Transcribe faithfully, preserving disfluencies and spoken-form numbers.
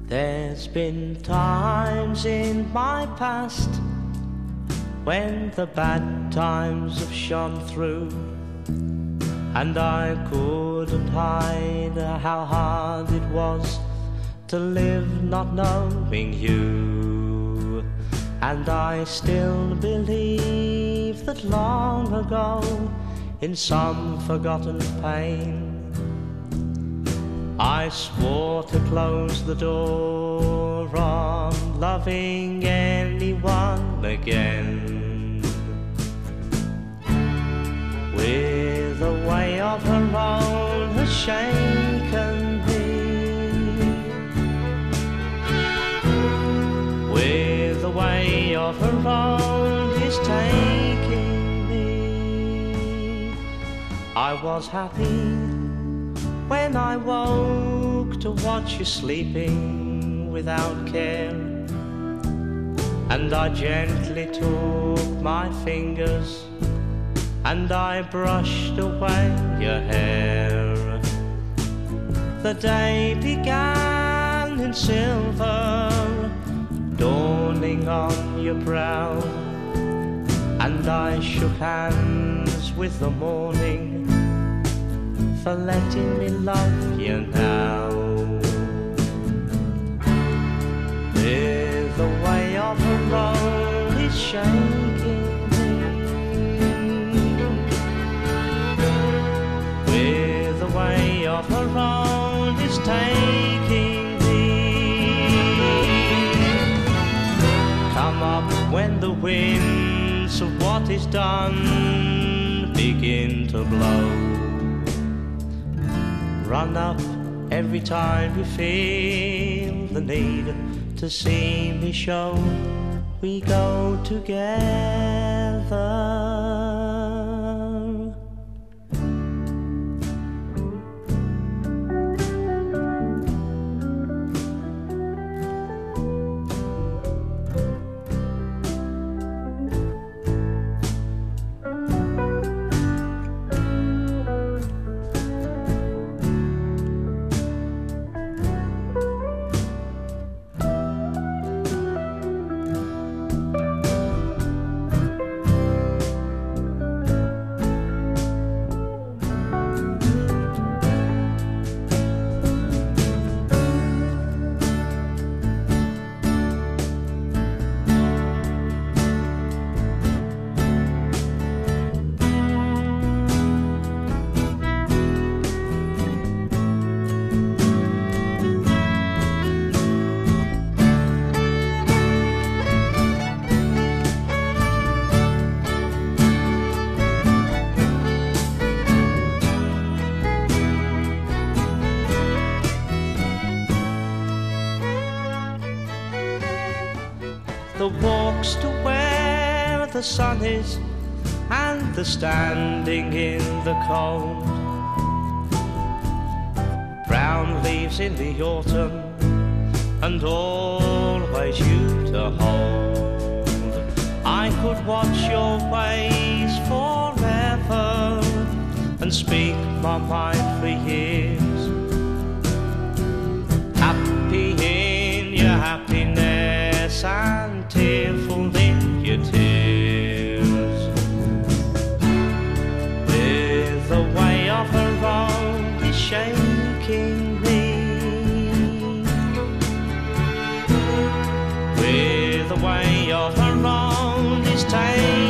There's been times in my past when the bad times have shone through, and I couldn't hide how hard it was to live not knowing you. And I still believe that long ago, in some forgotten pain, I swore to close the door on loving anyone again. With a way of her own has shaken me, with a way of her own is taking me. I was happy when I woke to watch you sleeping without care, and I gently took my fingers and I brushed away your hair. The day began in silver, dawning on your brow, and I shook hands with the morning for letting me love you now. With the way of her own is shaking me, with the way of her own is taking me. Come up when the winds of what is done begin to blow. Run up every time you feel the need to see me show we go together. The walks to where the sun is, and the standing in the cold, brown leaves in the autumn, and always you to hold. I could watch your ways forever and speak my mind for years, happy in your happiness and tearful in your tears. With the way of her own is shaking me, with the way of her own is taking